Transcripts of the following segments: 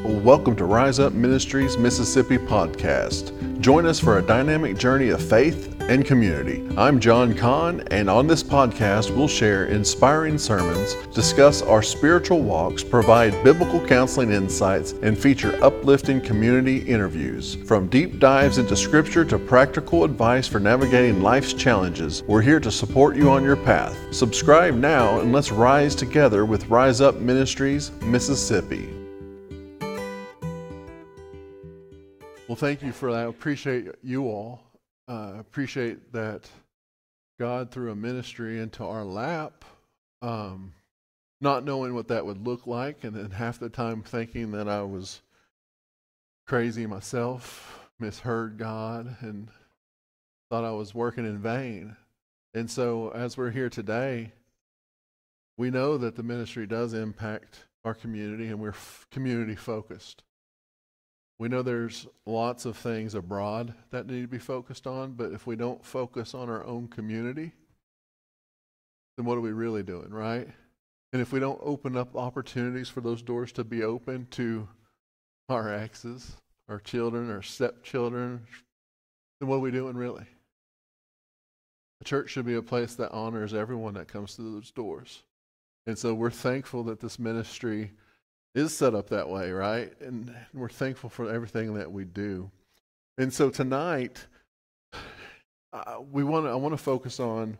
Welcome to Rise Up Ministries Mississippi podcast. Join us for a dynamic journey of faith and community. I'm John Kahn, and on this podcast, we'll share inspiring sermons, discuss our spiritual walks, provide biblical counseling insights, and feature uplifting community interviews. From deep dives into scripture to practical advice for navigating life's challenges, we're here to support you on your path. Subscribe now and let's rise together with Rise Up Ministries Mississippi. Well, thank you for that. I appreciate you all. Appreciate that God threw a ministry into our lap, not knowing what that would look like, and then half the time thinking that I was crazy myself, misheard God, and thought I was working in vain. And so as we're here today, we know that the ministry does impact our community, and we're community focused. We know there's lots of things abroad that need to be focused on, but if we don't focus on our own community, then what are we really doing, right? And if we don't open up opportunities for those doors to be open to our exes, our children, our stepchildren, then what are we doing really? The church should be a place that honors everyone that comes through those doors. And so we're thankful that this ministry is set up that way, right? And we're thankful for everything that we do. And so tonight, I want to focus on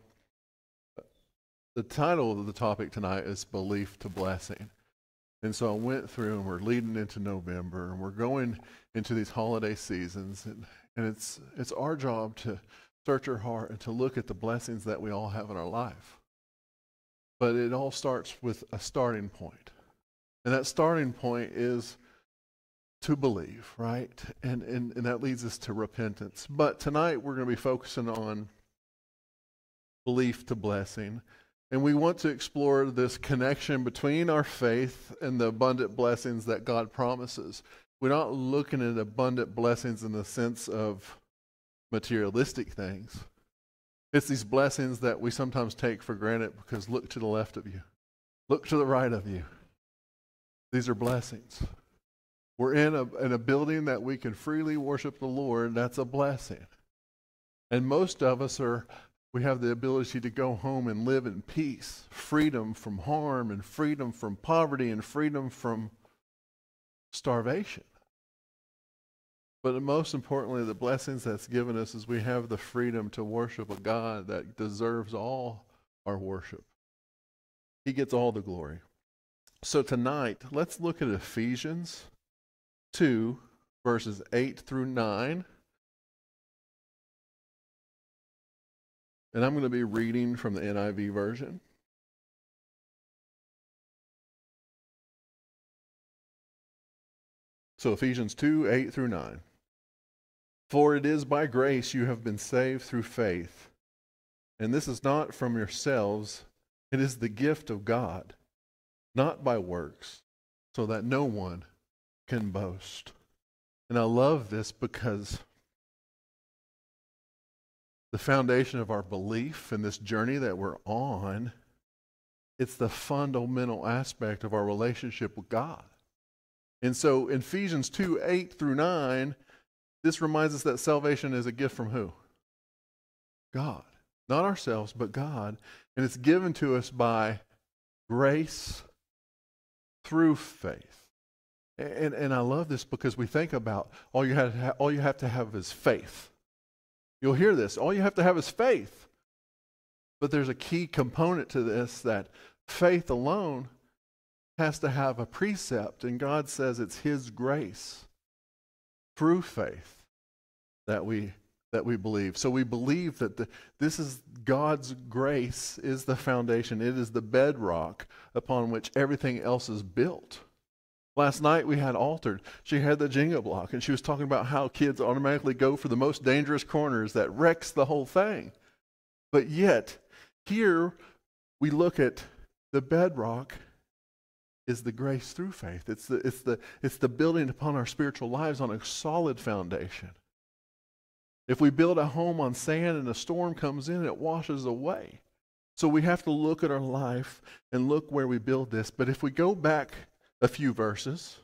the title of the topic tonight is Belief to Blessing. And so I went through, and we're leading into November, and we're going into these holiday seasons, and it's our job to search our heart and to look at the blessings that we all have in our life. But it all starts with a starting point. And that starting point is to believe, right? And that leads us to repentance. But tonight we're going to be focusing on belief to blessing. And we want to explore this connection between our faith and the abundant blessings that God promises. We're not looking at abundant blessings in the sense of materialistic things. It's these blessings that we sometimes take for granted because look to the left of you. Look to the right of you. These are blessings. We're in a building that we can freely worship the Lord. That's a blessing. And most of us we have the ability to go home and live in peace, freedom from harm, and freedom from poverty, and freedom from starvation. But most importantly, the blessings that's given us is we have the freedom to worship a God that deserves all our worship. He gets all the glory. So tonight, let's look at Ephesians 2, verses 8 through 9. And I'm going to be reading from the NIV version. So Ephesians 2, 8 through 9. For it is by grace you have been saved through faith. And this is not from yourselves, it is the gift of God. Not by works, so that no one can boast. And I love this because the foundation of our belief in this journey that we're on, it's the fundamental aspect of our relationship with God. And so in Ephesians 2, 8 through 9, this reminds us that salvation is a gift from who? God. Not ourselves, but God. And it's given to us by grace through faith. And I love this because we think about all you have to have is faith. You'll hear this. All you have to have is faith. But there's a key component to this, that faith alone has to have a precept, and God says it's His grace through faith that we believe. So we believe that this is God's grace is the foundation. It is the bedrock upon which everything else is built. Last night we had Altered. She had the Jenga block, and she was talking about how kids automatically go for the most dangerous corners that wrecks the whole thing. But yet, here we look at the bedrock is the grace through faith. It's the building upon our spiritual lives on a solid foundation. If we build a home on sand and a storm comes in, it washes away. So we have to look at our life and look where we build this. But if we go back a few verses,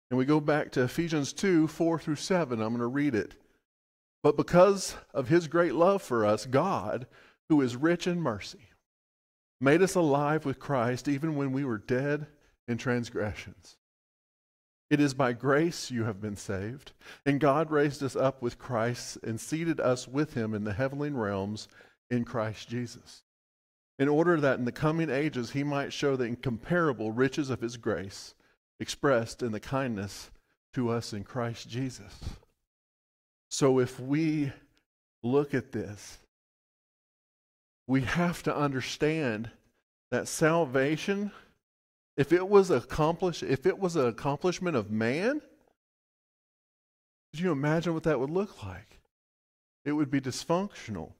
And we go back to Ephesians 2, 4 through 7. I'm going to read it. But because of his great love for us, God, who is rich in mercy, made us alive with Christ even when we were dead in transgressions. It is by grace you have been saved, and God raised us up with Christ and seated us with him in the heavenly realms in Christ Jesus, in order that in the coming ages he might show the incomparable riches of his grace expressed in the kindness to us in Christ Jesus. So if we look at this, we have to understand that salvation, if it was an accomplishment of man, could you imagine what that would look like? It would be dysfunctional.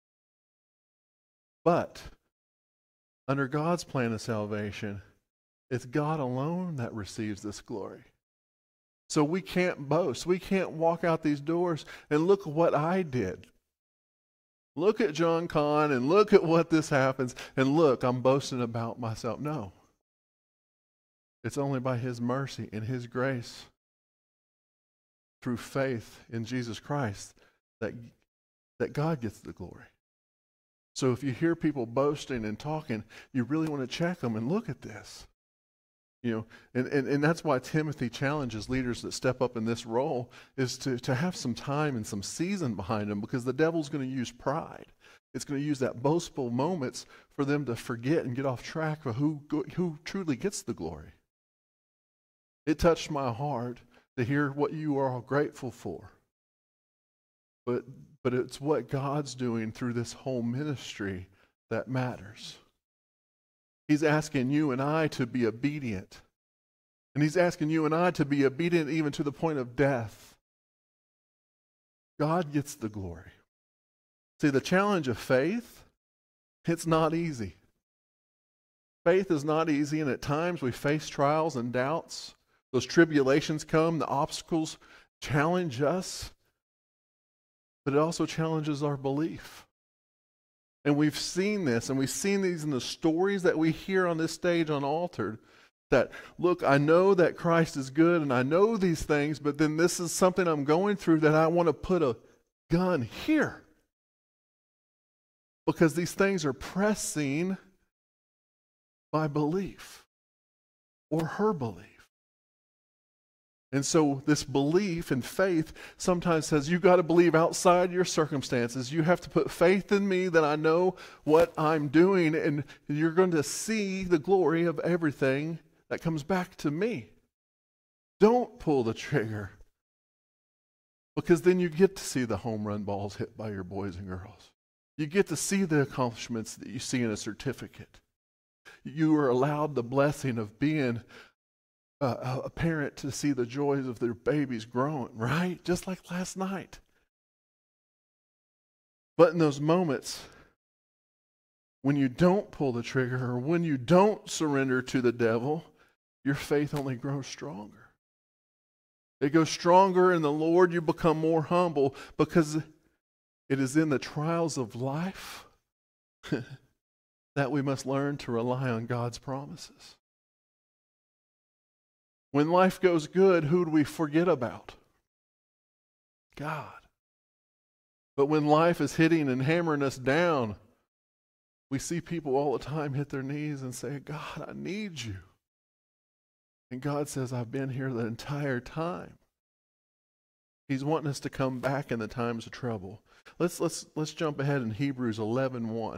But under God's plan of salvation, it's God alone that receives this glory. So we can't boast. We can't walk out these doors and look what I did. Look at John Kahn and look at what this happens and look, I'm boasting about myself. No. It's only by his mercy and his grace through faith in Jesus Christ that God gets the glory. So if you hear people boasting and talking, you really want to check them and look at this. And that's why Timothy challenges leaders that step up in this role is to have some time and some season behind them, because the devil's going to use pride. It's going to use that boastful moments for them to forget and get off track of who truly gets the glory. It touched my heart to hear what you are all grateful for. But it's what God's doing through this whole ministry that matters. He's asking you and I to be obedient. And he's asking you and I to be obedient even to the point of death. God gets the glory. See, the challenge of faith, it's not easy. Faith is not easy, and at times we face trials and doubts. Those tribulations come, the obstacles challenge us, but it also challenges our belief. And we've seen this, and we've seen these in the stories that we hear on this stage Unaltered, that, look, I know that Christ is good, and I know these things, but then this is something I'm going through that I want to put a gun here. Because these things are pressing my belief, or her belief. And so this belief and faith sometimes says you've got to believe outside your circumstances. You have to put faith in me that I know what I'm doing, and you're going to see the glory of everything that comes back to me. Don't pull the trigger, because then you get to see the home run balls hit by your boys and girls. You get to see the accomplishments that you see in a certificate. You are allowed the blessing of being a parent to see the joys of their babies growing, right? Just like last night. But in those moments, when you don't pull the trigger or when you don't surrender to the devil, your faith only grows stronger. It goes stronger in the Lord. You become more humble, because it is in the trials of life that we must learn to rely on God's promises. When life goes good, who do we forget about? God. But when life is hitting and hammering us down, we see people all the time hit their knees and say, God, I need you. And God says, I've been here the entire time. He's wanting us to come back in the times of trouble. Let's jump ahead in Hebrews 11:1.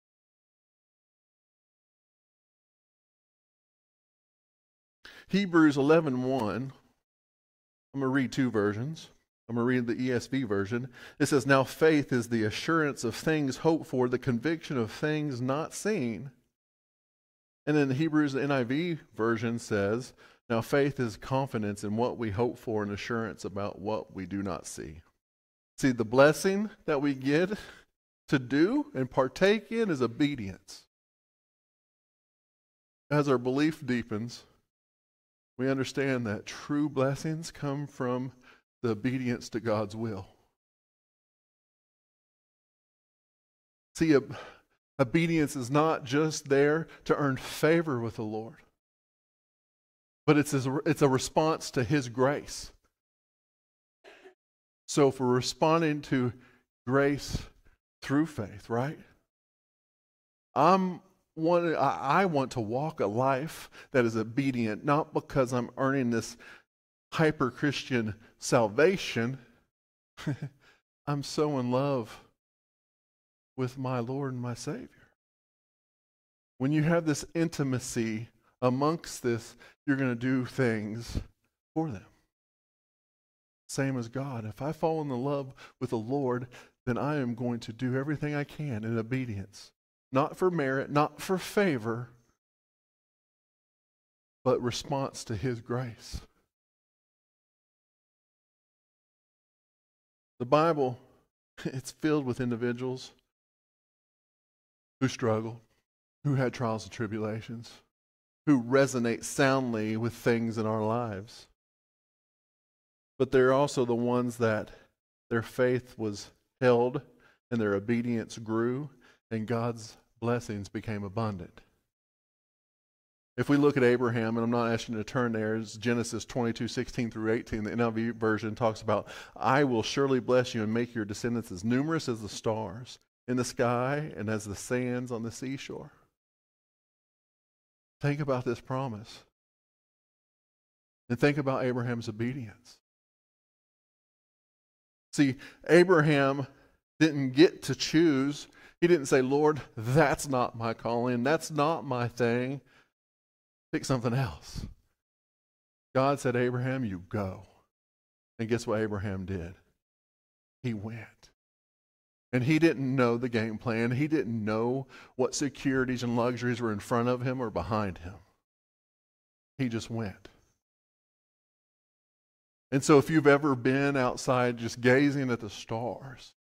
Hebrews 11:1. I'm going to read two versions. I'm going to read the ESV version. It says, now faith is the assurance of things hoped for, the conviction of things not seen. And then the Hebrews, the NIV version says, now faith is confidence in what we hope for and assurance about what we do not see. See, the blessing that we get to do and partake in is obedience. As our belief deepens, we understand that true blessings come from the obedience to God's will. See, obedience is not just there to earn favor with the Lord. But it's a response to his grace. So if we're responding to grace through faith, right? I want to walk a life that is obedient, not because I'm earning this hyper-Christian salvation. I'm so in love with my Lord and my Savior. When you have this intimacy amongst this, you're going to do things for them. Same as God. If I fall in love with the Lord, then I am going to do everything I can in obedience. Not for merit, not for favor, but response to his grace. The Bible, it's filled with individuals who struggle, who had trials and tribulations, who resonate soundly with things in our lives. But they're also the ones that their faith was held and their obedience grew and God's blessings became abundant. If we look at Abraham, and I'm not asking you to turn there, it's Genesis 22:16-18. The NIV version talks about, I will surely bless you and make your descendants as numerous as the stars in the sky and as the sands on the seashore. Think about this promise. And think about Abraham's obedience. See, Abraham didn't get to choose. He didn't say, Lord, that's not my calling. That's not my thing. Pick something else. God said, Abraham, you go. And guess what Abraham did? He went. And he didn't know the game plan. He didn't know what securities and luxuries were in front of him or behind him. He just went. And so if you've ever been outside just gazing at the stars,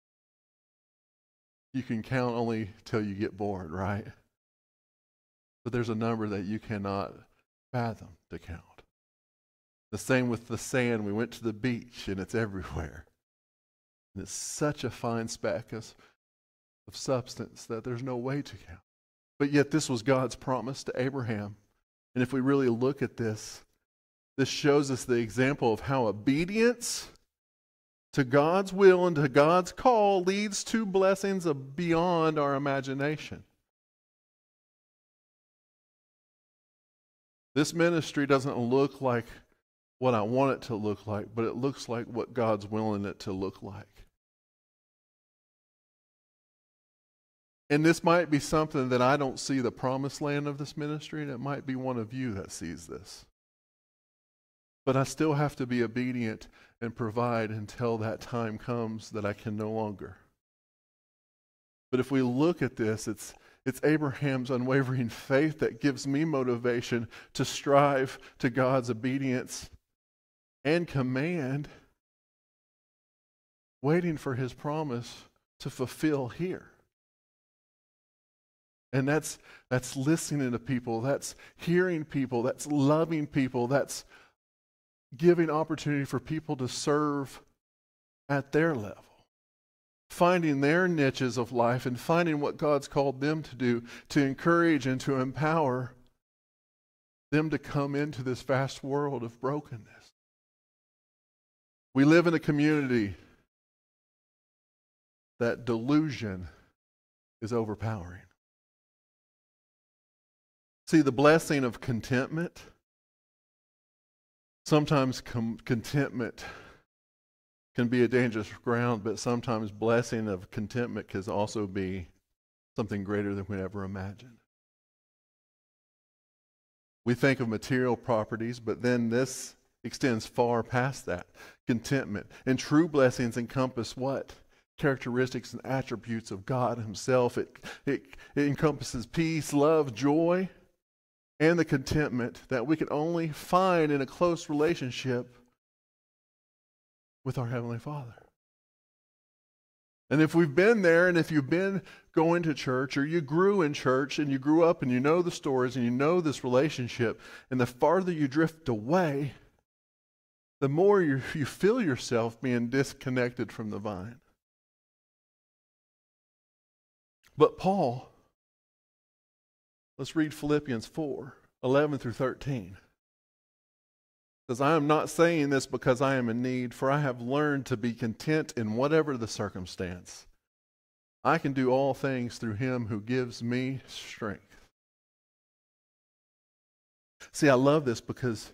you can count only till you get bored, right? But there's a number that you cannot fathom to count. The same with the sand. We went to the beach and it's everywhere. And it's such a fine speck of substance that there's no way to count. But yet this was God's promise to Abraham. And if we really look at this, this shows us the example of how obedience to God's will and to God's call leads to blessings beyond our imagination. This ministry doesn't look like what I want it to look like, but it looks like what God's willing it to look like. And this might be something that I don't see the promised land of this ministry, and it might be one of you that sees this. But I still have to be obedient and provide until that time comes that I can no longer. But if we look at this, it's Abraham's unwavering faith that gives me motivation to strive to God's obedience and command, waiting for his promise to fulfill here. And that's listening to people, that's hearing people, that's loving people, that's giving opportunity for people to serve at their level. Finding their niches of life and finding what God's called them to do to encourage and to empower them to come into this vast world of brokenness. We live in a community that delusion is overpowering. See, the blessing of contentment, sometimes contentment can be a dangerous ground, but sometimes blessing of contentment can also be something greater than we ever imagined. We think of material properties, but then this extends far past that. Contentment. And true blessings encompass what? Characteristics and attributes of God himself. It encompasses peace, love, joy, and the contentment that we can only find in a close relationship with our Heavenly Father. And if we've been there, and if you've been going to church, or you grew in church, and you grew up, and you know the stories, and you know this relationship, and the farther you drift away, the more you feel yourself being disconnected from the vine. But Paul, let's read Philippians 4:11-13. Says, I am not saying this because I am in need, for I have learned to be content in whatever the circumstance. I can do all things through him who gives me strength. See, I love this because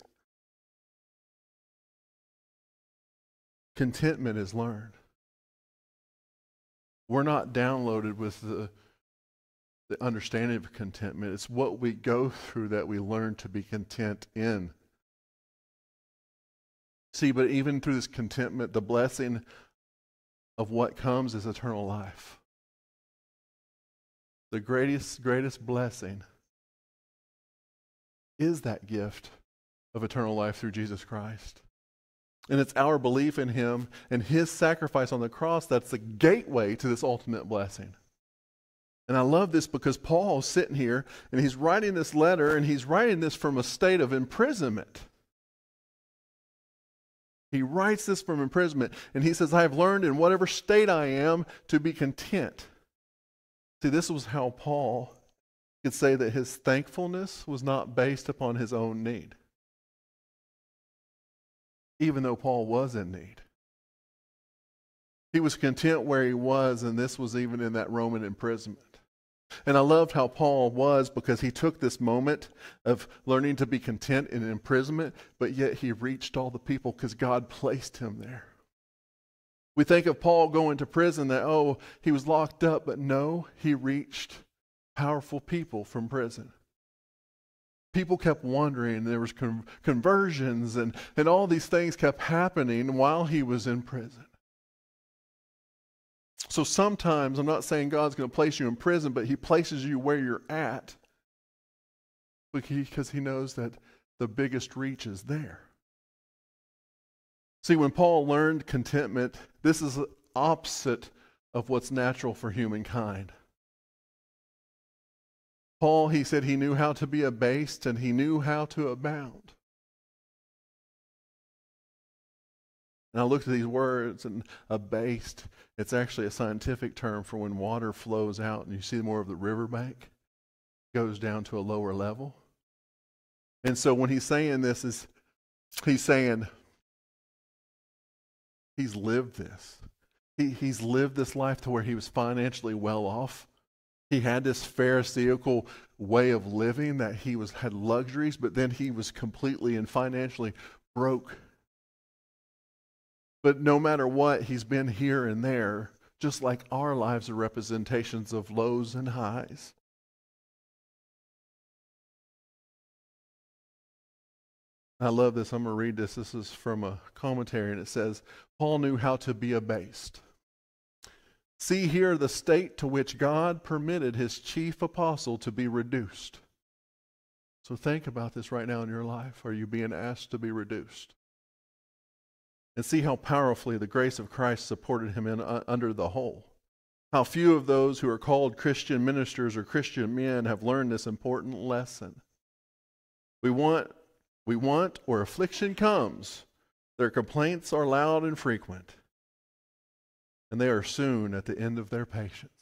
contentment is learned. We're not downloaded with the understanding of contentment. It's what we go through that we learn to be content in. See, but even through this contentment, the blessing of what comes is eternal life. The greatest blessing is that gift of eternal life through Jesus Christ. And it's our belief in him and his sacrifice on the cross that's the gateway to this ultimate blessing. And I love this because Paul's sitting here and he's writing this letter, and he's writing this from a state of imprisonment. He writes this from imprisonment, and he says, I have learned in whatever state I am to be content. See, this was how Paul could say that his thankfulness was not based upon his own need, even though Paul was in need. He was content where he was, and this was even in that Roman imprisonment. And I loved how Paul was, because he took this moment of learning to be content in imprisonment, but yet he reached all the people because God placed him there. We think of Paul going to prison that, oh, he was locked up, but no, he reached powerful people from prison. People kept wondering, there was conversions and all these things kept happening while he was in prison. So sometimes, I'm not saying God's going to place you in prison, but he places you where you're at because he knows that the biggest reach is there. See, when Paul learned contentment, this is the opposite of what's natural for humankind. Paul, he said he knew how to be abased and he knew how to abound. And I looked at these words, and abased, it's actually a scientific term for when water flows out and you see more of the riverbank, goes down to a lower level. And so when he's saying this, he's saying he's lived this. He's lived this life to where he was financially well off. He had this Pharisaical way of living that he had luxuries, but then he was completely and financially broke. But no matter what, he's been here and there, just like our lives are representations of lows and highs. I love this. I'm going to read this. This is from a commentary, and it says, Paul knew how to be abased. See here the state to which God permitted his chief apostle to be reduced. So think about this right now in your life. Are you being asked to be reduced? And see how powerfully the grace of Christ supported him under the whole. How few of those who are called Christian ministers or Christian men have learned this important lesson. We want, or affliction comes, their complaints are loud and frequent, and they are soon at the end of their patience.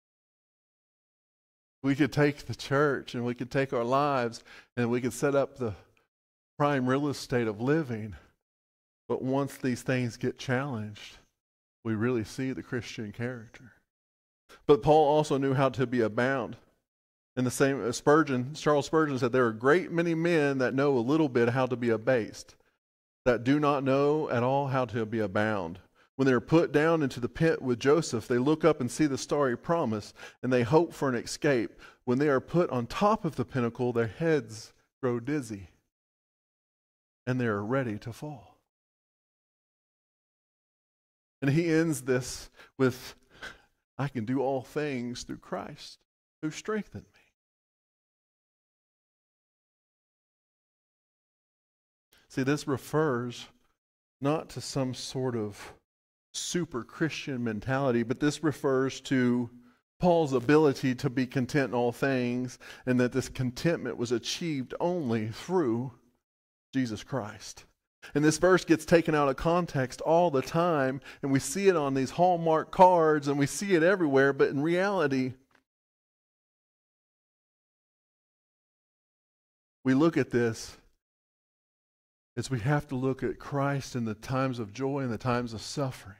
We could take the church and we could take our lives and we could set up the prime real estate of living. But once these things get challenged, we really see the Christian character. But Paul also knew how to be abound. And the same Charles Spurgeon said, there are a great many men that know a little bit how to be abased, that do not know at all how to be abound. When they are put down into the pit with Joseph, they look up and see the starry promise, and they hope for an escape. When they are put on top of the pinnacle, their heads grow dizzy, and they are ready to fall. And he ends this with, I can do all things through Christ who strengthened me. See, this refers not to some sort of super Christian mentality, but this refers to Paul's ability to be content in all things, and that this contentment was achieved only through Jesus Christ. And this verse gets taken out of context all the time, and we see it on these Hallmark cards, and we see it everywhere, but in reality, we look at this, is we have to look at Christ in the times of joy and the times of suffering.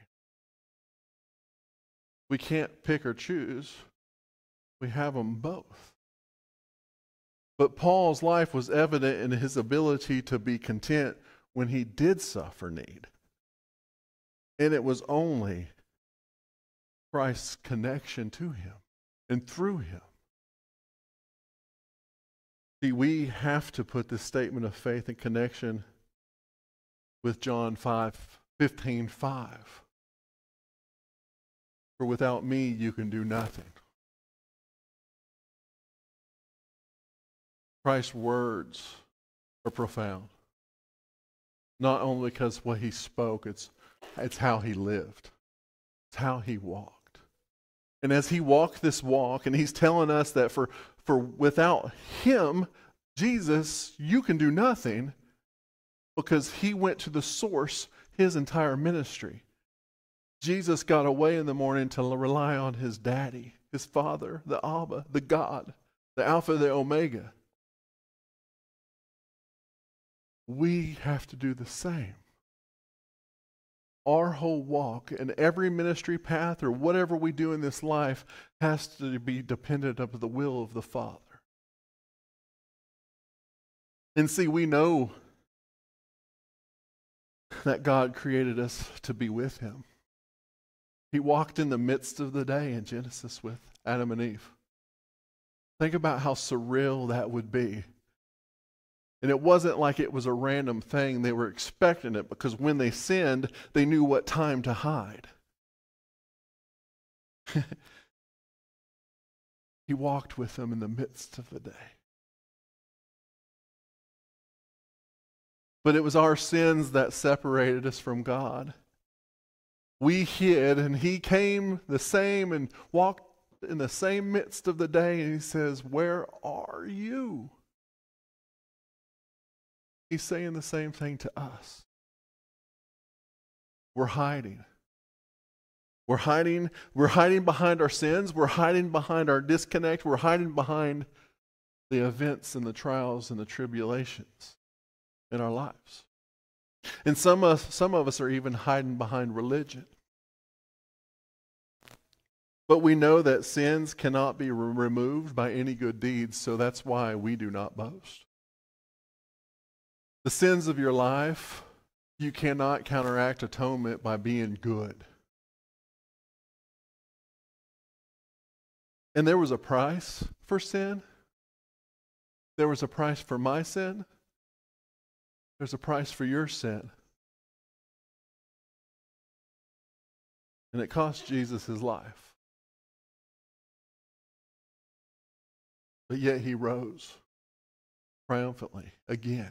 We can't pick or choose. We have them both. But Paul's life was evident in his ability to be content when he did suffer need. And it was only Christ's connection to him and through him. See, we have to put this statement of faith in connection with John 15:5. For without me, you can do nothing. Christ's words are profound. Not only because what he spoke, it's how he lived. It's how he walked. And as he walked this walk, and he's telling us that for without him, Jesus, you can do nothing, because he went to the source his entire ministry. Jesus got away in the morning to rely on his daddy, his Father, the Abba, the God, the Alpha, the Omega. We have to do the same. Our whole walk and every ministry path or whatever we do in this life has to be dependent upon the will of the Father. And see, we know that God created us to be with him. He walked in the midst of the day in Genesis with Adam and Eve. Think about how surreal that would be. And it wasn't like it was a random thing. They were expecting it, because when they sinned, they knew what time to hide. He walked with them in the midst of the day. But it was our sins that separated us from God. We hid, and he came the same and walked in the same midst of the day, and he says, "Where are you?" He's saying the same thing to us. We're hiding. We're hiding behind our sins. We're hiding behind our disconnect. We're hiding behind the events and the trials and the tribulations in our lives. And some of us are even hiding behind religion. But we know that sins cannot be removed by any good deeds, so that's why we do not boast. The sins of your life, you cannot counteract atonement by being good. And there was a price for sin. There was a price for my sin. There's a price for your sin. And it cost Jesus his life. But yet he rose triumphantly again.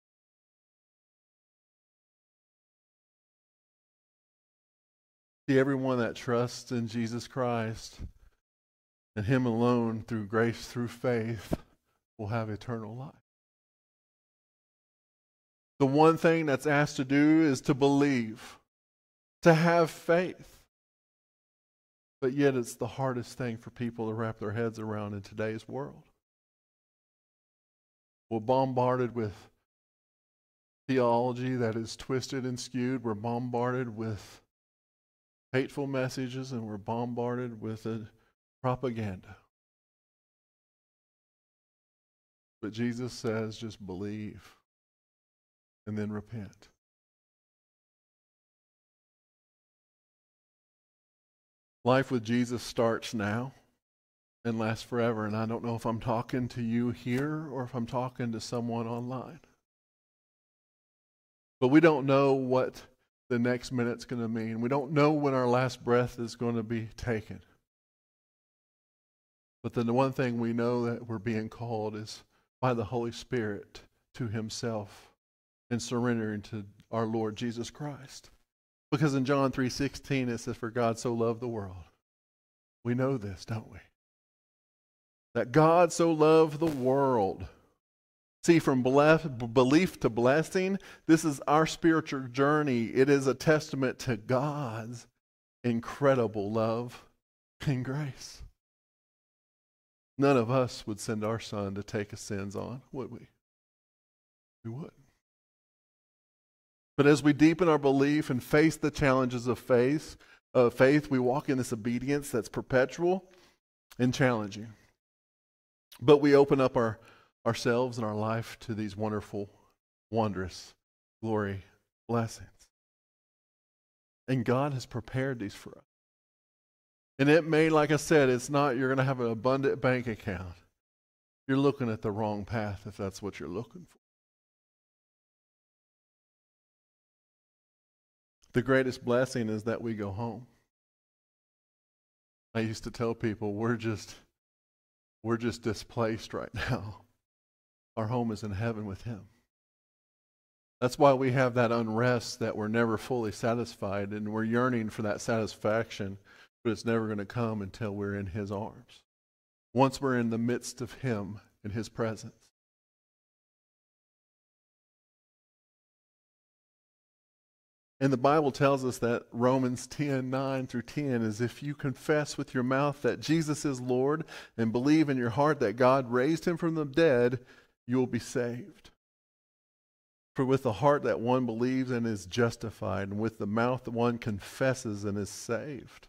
See, everyone that trusts in Jesus Christ and him alone, through grace, through faith, will have eternal life. The one thing that's asked to do is to believe, to have faith. But yet it's the hardest thing for people to wrap their heads around in today's world. We're bombarded with theology that is twisted and skewed. We're bombarded with hateful messages, and we're bombarded with propaganda. But Jesus says, just believe and then repent. Life with Jesus starts now and lasts forever. And I don't know if I'm talking to you here or if I'm talking to someone online. But we don't know what the next minute's going to mean. We don't know when our last breath is going to be taken. But the one thing we know that we're being called is by the Holy Spirit to himself and surrendering to our Lord Jesus Christ. Because in John 3:16 it says, "For God so loved the world." We know this, don't we? That God so loved the world. See, from belief to blessing, this is our spiritual journey. It is a testament to God's incredible love and grace. None of us would send our son to take his sins on, would we? We wouldn't. But as we deepen our belief and face the challenges of faith, we walk in this obedience that's perpetual and challenging. But we open up ourselves and our life to these wonderful, wondrous glory blessings. And God has prepared these for us. And it may, like I said, it's not you're going to have an abundant bank account. You're looking at the wrong path if that's what you're looking for. The greatest blessing is that we go home. I used to tell people we're just displaced right now. Our home is in heaven with Him. That's why we have that unrest that we're never fully satisfied, and we're yearning for that satisfaction, but it's never going to come until we're in His arms. Once we're in the midst of Him, in His presence. And the Bible tells us that Romans 10:9-10 is if you confess with your mouth that Jesus is Lord and believe in your heart that God raised Him from the dead, you will be saved. For with the heart that one believes and is justified, and with the mouth that one confesses and is saved.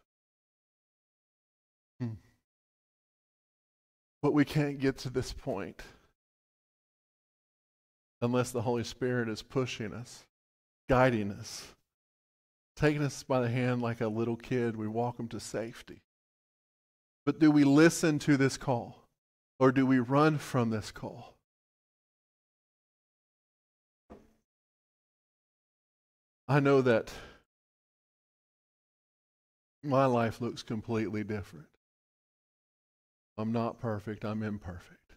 But we can't get to this point unless the Holy Spirit is pushing us, guiding us, taking us by the hand like a little kid. We walk them to safety. But do we listen to this call, or do we run from this call? I know that my life looks completely different. I'm not perfect, I'm imperfect.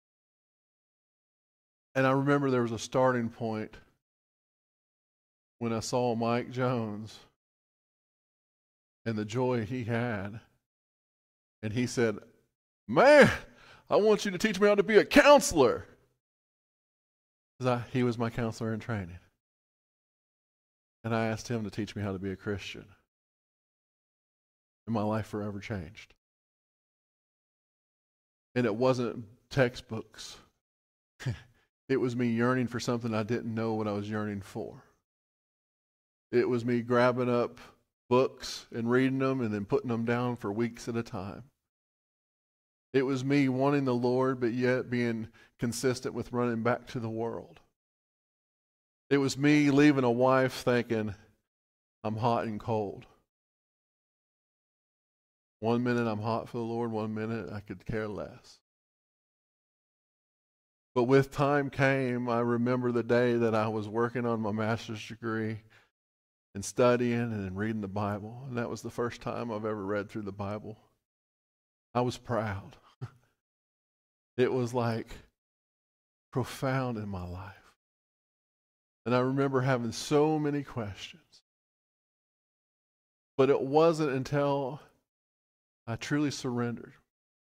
And I remember there was a starting point when I saw Mike Jones and the joy he had. And he said, "Man, I want you to teach me how to be a counselor." He was my counselor in training. And I asked him to teach me how to be a Christian. And my life forever changed. And it wasn't textbooks. It was me yearning for something I didn't know what I was yearning for. It was me grabbing up books and reading them and then putting them down for weeks at a time. It was me wanting the Lord, but yet being consistent with running back to the world. It was me leaving a wife thinking, I'm hot and cold. 1 minute I'm hot for the Lord, 1 minute I could care less. But with time came, I remember the day that I was working on my master's degree and studying and reading the Bible. And that was the first time I've ever read through the Bible. I was proud. It was like profound in my life. And I remember having so many questions. But it wasn't until I truly surrendered,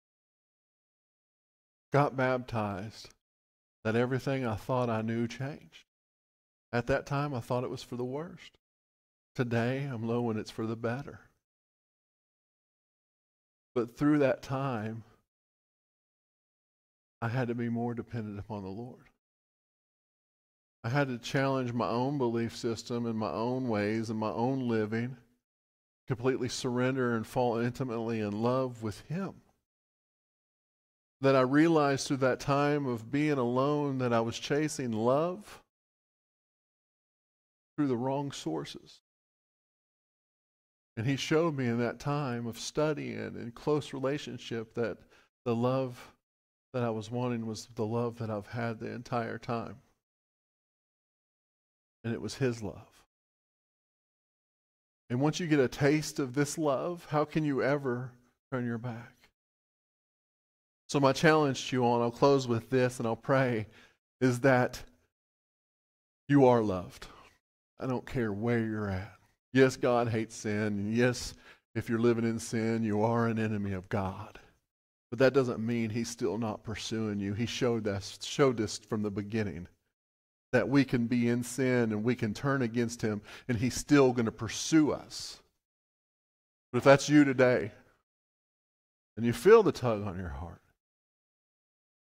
got baptized, that everything I thought I knew changed. At that time, I thought it was for the worst. Today, I'm knowing it's for the better. But through that time, I had to be more dependent upon the Lord. I had to challenge my own belief system and my own ways and my own living, completely surrender and fall intimately in love with Him. That I realized through that time of being alone that I was chasing love through the wrong sources. And He showed me in that time of studying and close relationship that the love that I was wanting was the love that I've had the entire time. And it was His love. And once you get a taste of this love, how can you ever turn your back? So my challenge to you all, and I'll close with this and I'll pray, is that you are loved. I don't care where you're at. Yes, God hates sin. And yes, if you're living in sin, you are an enemy of God. But that doesn't mean He's still not pursuing you. He showed us from the beginning that we can be in sin and we can turn against Him and He's still going to pursue us. But if that's you today and you feel the tug on your heart,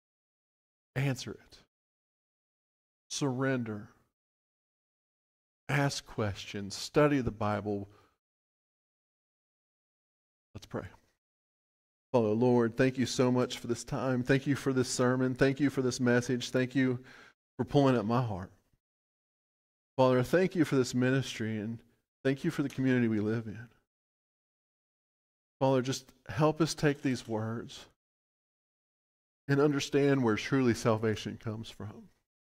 answer it. Surrender. ask questions, study the Bible. Let's pray. Father, Lord, thank you so much for this time. Thank you for this sermon. Thank you for this message. Thank you for pulling at my heart. Father, thank you for this ministry, and thank you for the community we live in. Father, just help us take these words and understand where truly salvation comes from.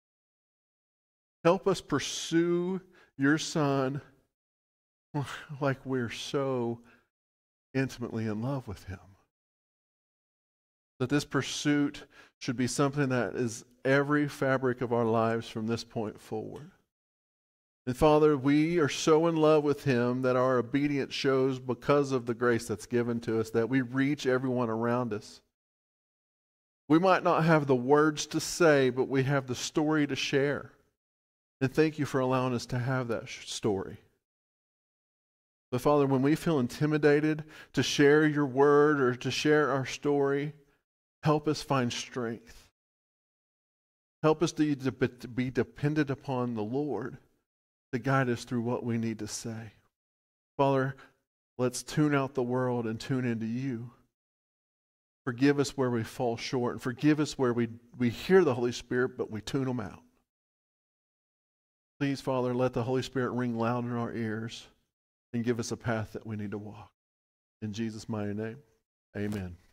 Help us pursue your Son like we're so intimately in love with him. That this pursuit should be something that is every fabric of our lives from this point forward. And Father, we are so in love with him that our obedience shows because of the grace that's given to us, that we reach everyone around us. We might not have the words to say, but we have the story to share. And thank you for allowing us to have that story. But Father, when we feel intimidated to share your word or to share our story, help us find strength. Help us to be dependent upon the Lord to guide us through what we need to say. Father, let's tune out the world and tune into you. Forgive us where we fall short, and forgive us where we hear the Holy Spirit, but we tune them out. Please, Father, let the Holy Spirit ring loud in our ears and give us a path that we need to walk. In Jesus' mighty name, amen.